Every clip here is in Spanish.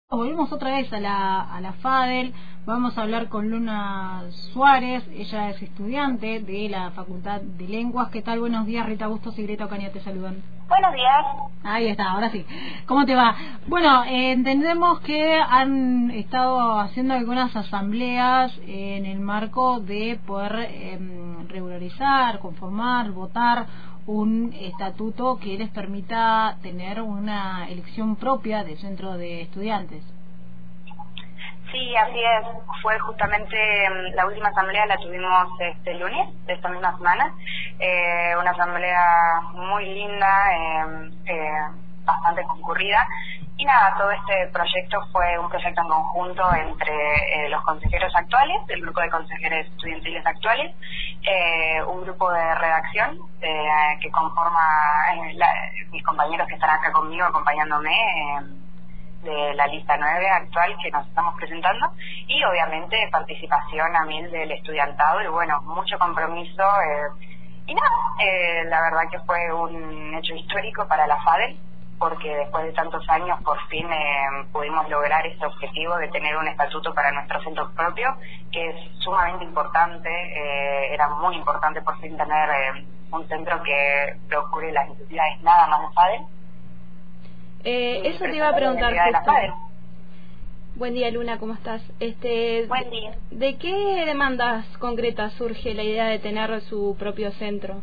Volvemos otra vez a la FADEL. Vamos a hablar con Luna Suárez. Ella es estudiante de la Facultad de Lenguas. ¿Qué tal? Buenos días, Rita Bustos y Greta Ocaña te saludan. Buenos días. Ahí está, ahora sí. ¿Cómo te va? Bueno, entendemos que han estado haciendo algunas asambleas en el marco de poder regularizar, conformar, votar un estatuto que les permita tener una elección propia de centro de estudiantes. Sí, así es. Fue justamente la última asamblea, la tuvimos este lunes de esta misma semana. Una asamblea muy linda, bastante concurrida. Y nada, todo este proyecto fue un proyecto en conjunto entre los consejeros actuales, el grupo de consejeros estudiantiles actuales, un grupo de redacción que conforma mis compañeros que están acá conmigo acompañándome, de la lista 9 actual que nos estamos presentando, y obviamente participación a 1000 del estudiantado, y bueno, mucho compromiso, y nada, la verdad que fue un hecho histórico para la FADEL, porque después de tantos años por fin pudimos lograr este objetivo de tener un estatuto para nuestro centro propio, que es sumamente importante. Era muy importante por fin tener un centro que procure las necesidades nada más de FADEL. Eso te iba a preguntar justo. Buen día, Luna, ¿cómo estás? Buen día. ¿De qué demandas concretas surge la idea de tener su propio centro?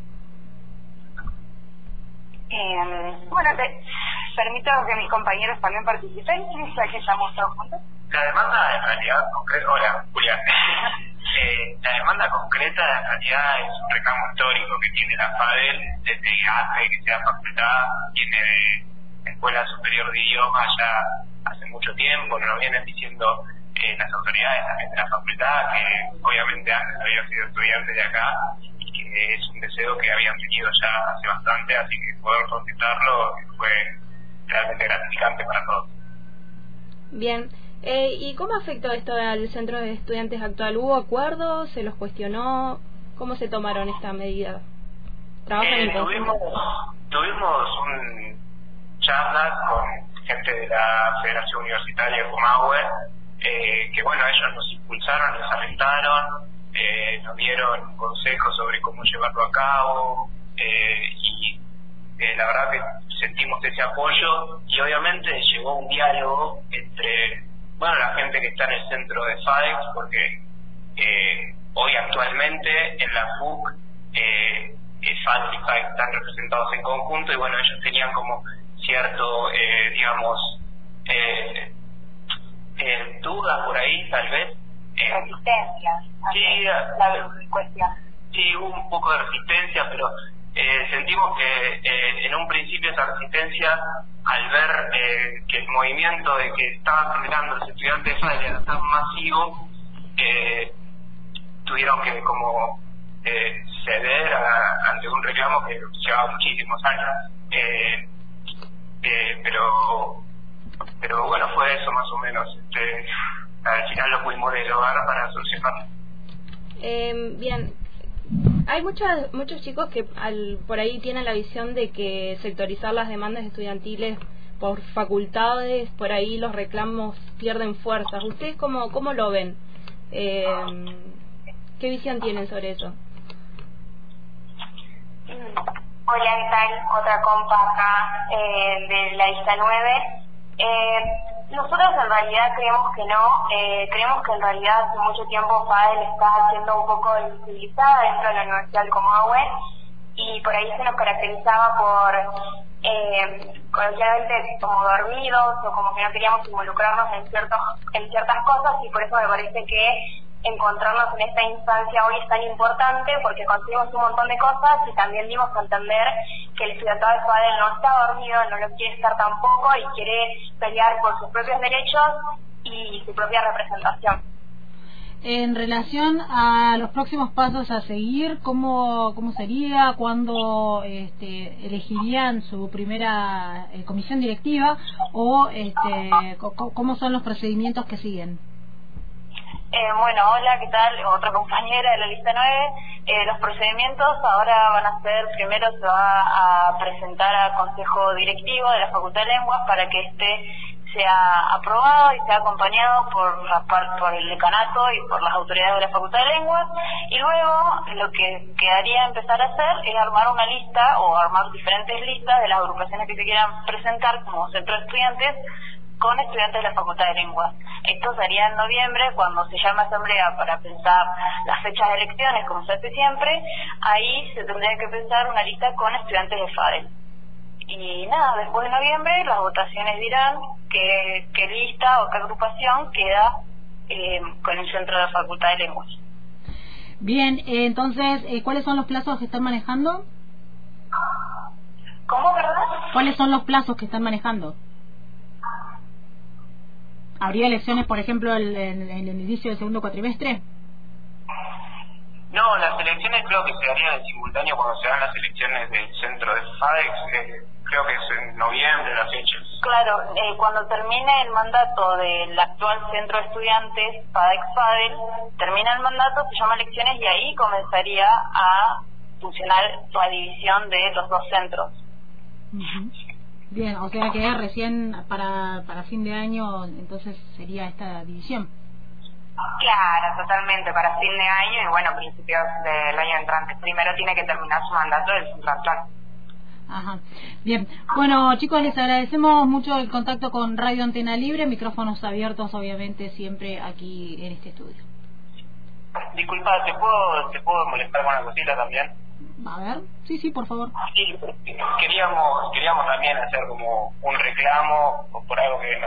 Bueno, permito que mis compañeros también participen, ya que estamos todos juntos. La demanda en realidad concreta, hola Julián, la demanda concreta en realidad es un reclamo histórico que tiene la FADEL desde antes de que sea facultad, tiene de Escuela Superior de Idiomas ya hace mucho tiempo, nos lo vienen diciendo las autoridades también de la facultad, que obviamente antes habían sido estudiantes de acá, y que es un deseo que habían tenido ya hace bastante, así que poder concretarlo fue realmente gratificante para todos. Bien, ¿y cómo afectó esto al centro de estudiantes actual? ¿Hubo acuerdos? ¿Se los cuestionó? ¿Cómo se tomaron esta medida? ¿Trabajan en conjunto? Tuvimos charlas con gente de la Federación Universitaria de Comahue, que bueno, ellos nos impulsaron, nos alentaron, nos dieron consejos sobre cómo llevarlo a cabo, y la verdad que sentimos ese apoyo, y obviamente llegó un diálogo entre la gente que está en el centro de FADEX, porque hoy actualmente en la FUC FADEX y FADEX están representados en conjunto, y bueno, ellos tenían como cierto, duda por ahí, tal vez. Resistencia. Sí, la cuestión. Sí, hubo un poco de resistencia, pero sentimos que en un principio esa resistencia, al ver que el movimiento de que estaban generando los estudiantes de FADEL era tan masivo, tuvieron que como ceder ante un reclamo que llevaba muchísimos años. Pero bueno, fue eso más o menos. Al final lo pudimos dialogar para solucionarlo. Bien, hay muchos chicos que por ahí tienen la visión de que sectorizar las demandas estudiantiles por facultades, por ahí los reclamos pierden fuerzas. ¿Ustedes cómo lo ven? ¿Qué visión tienen sobre eso? Hola, ¿qué tal? Otra compa acá de la lista 9. Nosotros en realidad creemos que no, creemos que en realidad hace mucho tiempo FADEL está siendo un poco invisibilizada dentro de la Universidad del Comahue, y por ahí se nos caracterizaba por coloquialmente como dormidos, o como que no queríamos involucrarnos en ciertas cosas, y por eso me parece que encontrarnos en esta instancia hoy es tan importante, porque conseguimos un montón de cosas y también dimos a entender que el estudiantado de FADEL no está dormido, no lo quiere estar tampoco, y quiere pelear por sus propios derechos y su propia representación. En relación a los próximos pasos a seguir, ¿cómo sería? ¿Cuándo elegirían su primera comisión directiva? ¿O cómo son los procedimientos que siguen? Bueno, hola, ¿qué tal? Otra compañera de la lista 9. Los procedimientos ahora van a ser, primero se va a presentar al Consejo Directivo de la Facultad de Lenguas para que sea aprobado y sea acompañado por el decanato y por las autoridades de la Facultad de Lenguas, y luego lo que quedaría empezar a hacer es armar una lista o armar diferentes listas de las agrupaciones que se quieran presentar como centro de estudiantes con estudiantes de la Facultad de Lenguas. Esto sería en noviembre, cuando se llama asamblea para pensar las fechas de elecciones, como se hace siempre. Ahí se tendría que pensar una lista con estudiantes de FADEL. Y nada, después de noviembre las votaciones dirán qué lista o qué agrupación queda con el centro de la Facultad de Lenguas. Bien, entonces, ¿cuáles son los plazos que están manejando? ¿Cómo, verdad? ¿Cuáles son los plazos que están manejando? ¿Habría elecciones, por ejemplo, en el inicio del segundo cuatrimestre? No, las elecciones creo que se harían en simultáneo cuando se dan las elecciones del centro de FADEX, creo que es en noviembre la fecha. Claro, cuando termine el mandato del actual centro de estudiantes, FADEX-FADEL, termina el mandato, se llama elecciones y ahí comenzaría a funcionar la división de los dos centros. Uh-huh. Bien, o sea que recién para fin de año entonces sería esta división. Claro, totalmente, para fin de año y bueno, principios del año entrante. Primero tiene que terminar su mandato del centro actual. Ajá. Bien, bueno chicos, les agradecemos mucho el contacto con Radio Antena Libre, micrófonos abiertos obviamente siempre aquí en este estudio. Disculpa, ¿te puedo molestar con una cosita también? A ver, sí, por favor. Sí, queríamos también hacer como un reclamo por algo que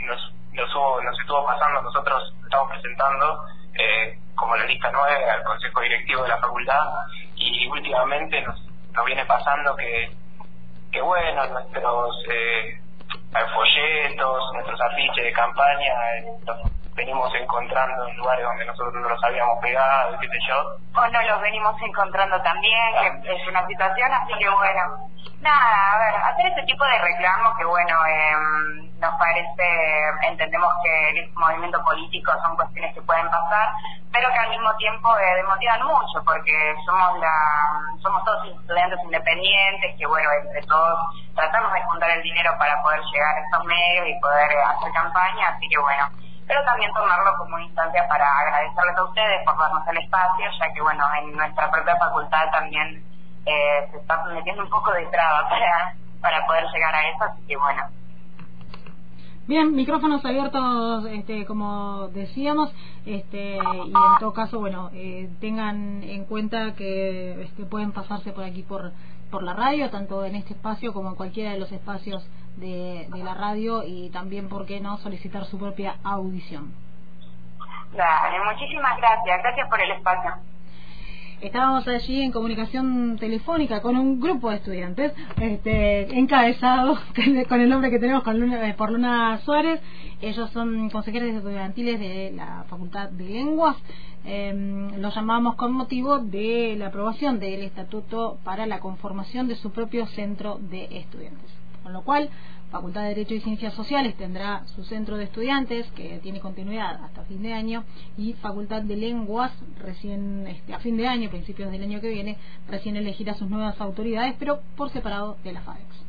nos estuvo pasando. Nosotros estamos presentando como la lista 9 al Consejo Directivo de la Facultad, y últimamente nos viene pasando que bueno, nuestros folletos, nuestros afiches de campaña los venimos encontrando en lugares donde nosotros no los habíamos pegado, qué sé yo. O no los venimos encontrando también, que es una situación, así que bueno. Nada, a ver, hacer ese tipo de reclamos que bueno, nos parece, entendemos que el movimiento político son cuestiones que pueden pasar, pero que al mismo tiempo desmotivan mucho, porque somos todos estudiantes independientes, que bueno, entre todos tratamos de juntar el dinero para poder llegar a estos medios y poder hacer campaña, así que bueno, pero también tomarlo como una instancia para agradecerles a ustedes por darnos el espacio, ya que bueno, en nuestra propia facultad también se está metiendo un poco de traba para poder llegar a eso, así que bueno. Bien, micrófonos abiertos, como decíamos, y en todo caso, bueno, tengan en cuenta que pueden pasarse por aquí por la radio, tanto en este espacio como en cualquiera de los espacios de la radio, y también, ¿por qué no?, solicitar su propia audición. Dale, muchísimas gracias por el espacio. Estábamos allí en comunicación telefónica con un grupo de estudiantes, encabezado con el nombre que tenemos, por Luna Suárez. Ellos son consejeros estudiantiles de la Facultad de Lenguas. Los llamamos con motivo de la aprobación del estatuto para la conformación de su propio centro de estudiantes. Con lo cual, Facultad de Derecho y Ciencias Sociales tendrá su centro de estudiantes, que tiene continuidad hasta fin de año, y Facultad de Lenguas recién a fin de año, principios del año que viene, recién elegirá sus nuevas autoridades, pero por separado de la FADEX.